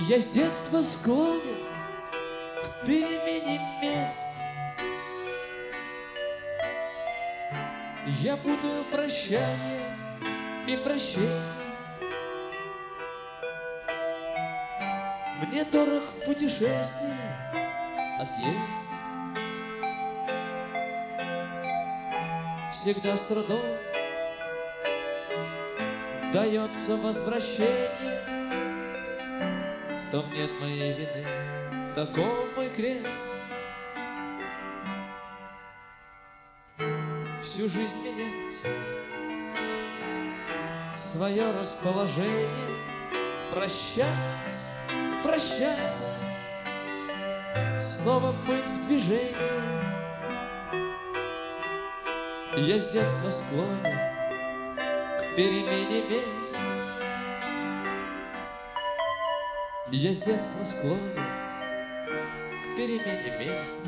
Я с детства склонен к перемене мест. Я путаю прощание и прощение. Мне дорог в путешествии отъезд. Всегда с трудом дается возвращение. В том нет моей вины, таков мой крест. Всю жизнь менять свое расположение, прощать, прощаться, снова быть в движении. Я с детства склонен к перемене мест. Я с детства склонен к перемене мест.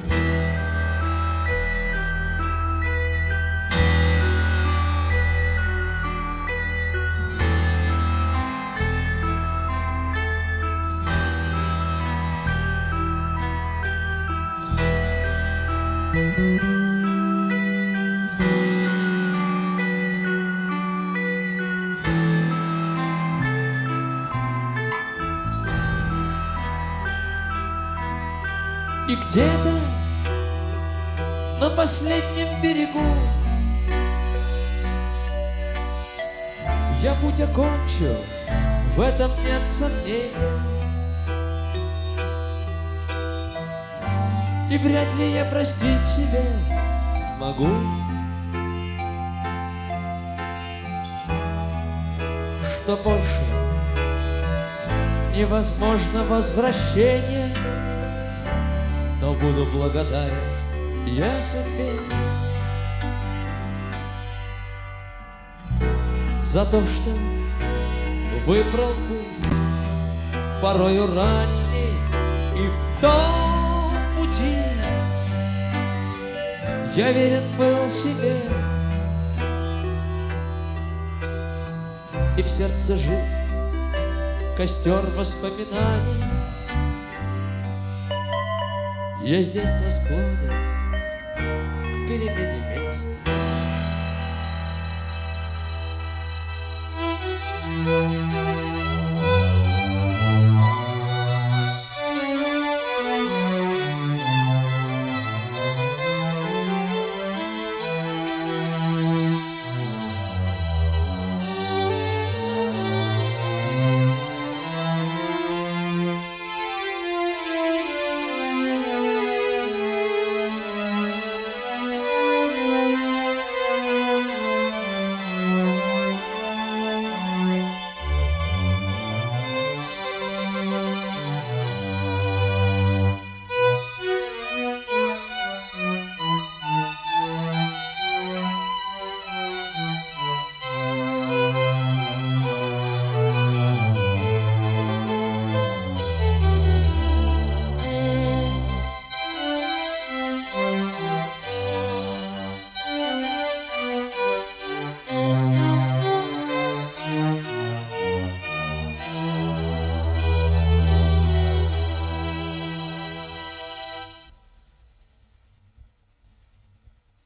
И где-то на последнем берегу я путь окончил, в этом нет сомнений. И вряд ли я простить себе смогу, что больше невозможно возвращение. Но буду благодарен я судьбе за то, что выбрал путь порою ранний, и в том пути я верен был себе, и в сердце жив костер воспоминаний. Я с детства склонен к перемене мест.